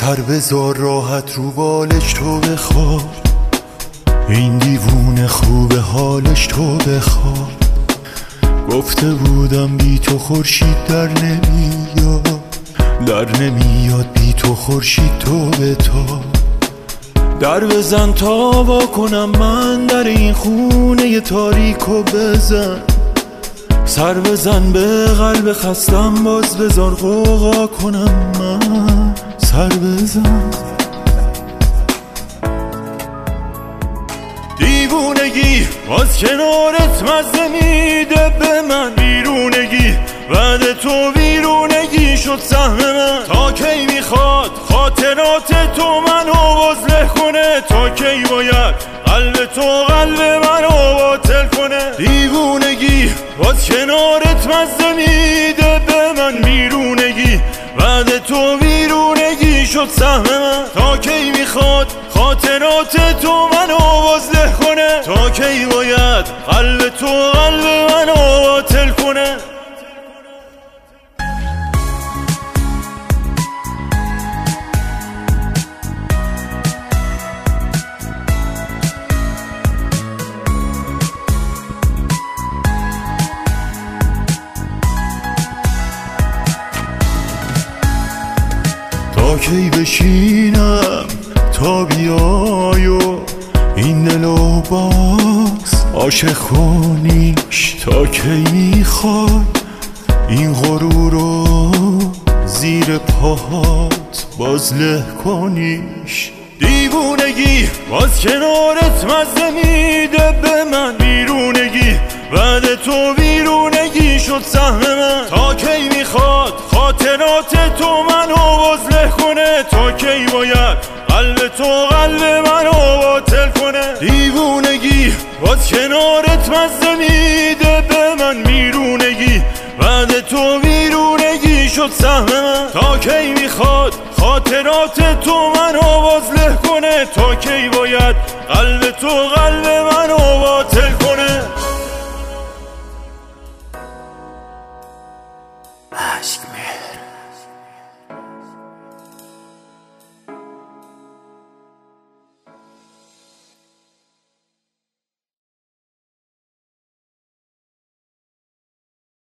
سر بذار راحت رو بالش تو بخواب، این دیوونه خوبه حالش تو بخواب. گفته بودم بی تو خورشید در نمیاد بی تو خورشید تو به تا. در بزن تا وا کنم من در این خونه تاریکو بزن، سر بزن به قلب خستم باز بذار غوغا کنم من، سر بزن. دیوونگی باز کنارت مزه میده به من، بیرونگی بعد تو ویرونگی شد سهم من. تا کی میخواد خاطرات تو منو بازله کنه، تا کی باید قلب تو قلب منو باطل کنه. دیوونگی باز کنارت مزه میده به من، بیرونگی بعد تو ویرونگی شد سهم من. تا کی میخواد خاطرات تو منو بازله کنه، تا کی باید قلب تو قلب منو باطل کنه. تا کی بشینم تا بیای و این دلو باز عاشق کنیش، تا کی میخوای این غرور رو زیر پاهات بازله کنیش. دیوونگی باز کنارت مزه میده به من، بیرونگی بعد تو ویرونگی شد سهم من. تا کی میخواد خاطرات تو منو بازله کنه، تا کی باید قلب تو قلب منو باطل کنه. دیوونگی باز کنارت مزه میده به من، بیرونگی بعد تو ویرونگی شد سهم من. تا کی میخواد خاطرات تو منو بازله کنه، تا کی باید قلب تو قلب منو باطل کنه. عشق مهر